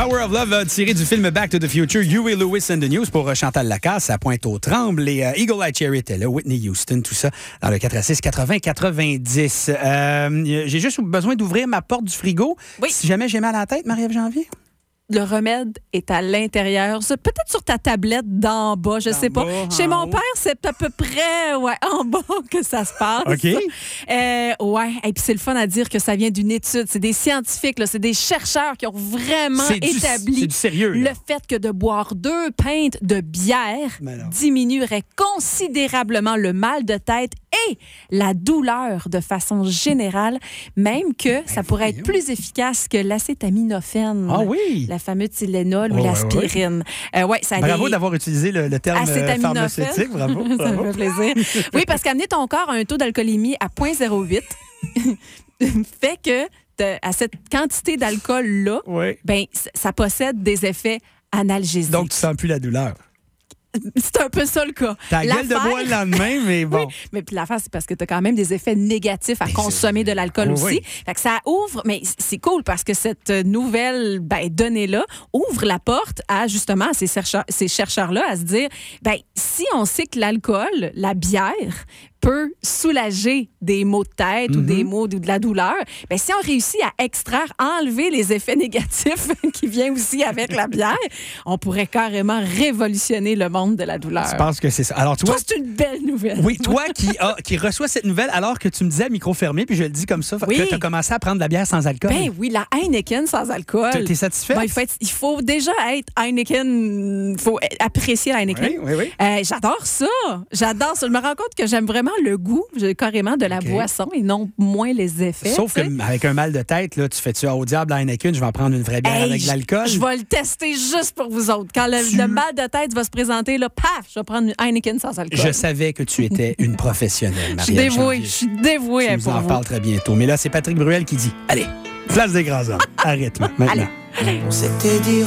Power of Love, tiré du film Back to the Future, Huey Lewis and the News pour Chantal Lacasse, à Pointe-aux-Trembles. Les Eagle Eye Cherry étaient là, Whitney Houston, tout ça, dans le 4 à 6, 80, 90. J'ai juste besoin d'ouvrir ma porte du frigo. Oui. Si jamais j'ai mal à la tête, Marie-Ève Janvier. Le remède est à l'intérieur. Peut-être sur ta tablette d'en bas, je sais pas. Chez mon père, c'est à peu près en bas que ça se passe. OK. Et puis c'est le fun à dire que ça vient d'une étude. C'est des scientifiques, là, c'est des chercheurs qui ont vraiment établi c'est du sérieux, là. le fait que de boire 2 pintes de bière diminuerait considérablement le mal de tête et la douleur de façon générale, même que ça pourrait être plus efficace que l'acétaminophène. Ah oui! La fameuse Tylenol ou l'aspirine. Bravo d'avoir utilisé le terme pharmaceutique. Bravo. Ça me fait plaisir. Oui, parce qu'amener ton corps à un taux d'alcoolémie à 0,08 fait que à cette quantité d'alcool-là, ça possède des effets analgésiques. Donc, tu sens plus la douleur. C'est un peu ça le cas. T'as la gueule de bois le lendemain, mais bon. Oui, mais puis l'affaire, c'est parce que t'as quand même des effets négatifs à consommer de l'alcool aussi. Oui. Fait que ça ouvre, mais c'est cool parce que cette nouvelle donnée-là ouvre la porte à justement ces chercheurs-là à se dire, si on sait que l'alcool, la bière, peut soulager des maux de tête ou des maux ou de la douleur, si on réussit à enlever les effets négatifs qui viennent aussi avec la bière, on pourrait carrément révolutionner le monde de la douleur. Je pense que c'est ça. Alors toi, c'est une belle nouvelle. Oui, toi qui reçois cette nouvelle alors que tu me disais à micro fermé, puis je le dis comme ça, que tu as commencé à prendre de la bière sans alcool. Ben oui, la Heineken sans alcool. T'es satisfaite? Il faut déjà être Heineken, il faut apprécier la Heineken. Oui. J'adore ça. Je me rends compte que j'aime vraiment le goût carrément de la boisson et non moins les effets. Sauf qu'avec un mal de tête, là, tu fais-tu au diable à Heineken, je vais en prendre une vraie bière avec de l'alcool. Je vais le tester juste pour vous autres. Quand le mal de tête va se présenter, là, paf, je vais prendre une Heineken sans alcool. Je savais que tu étais une professionnelle, Marie-Ève Janvier. Je suis dévouée. Tu nous en parles très bientôt. Mais là, c'est Patrick Bruel qui dit, allez, place des grands hommes. Arrête-moi maintenant. Allez. On s'était dit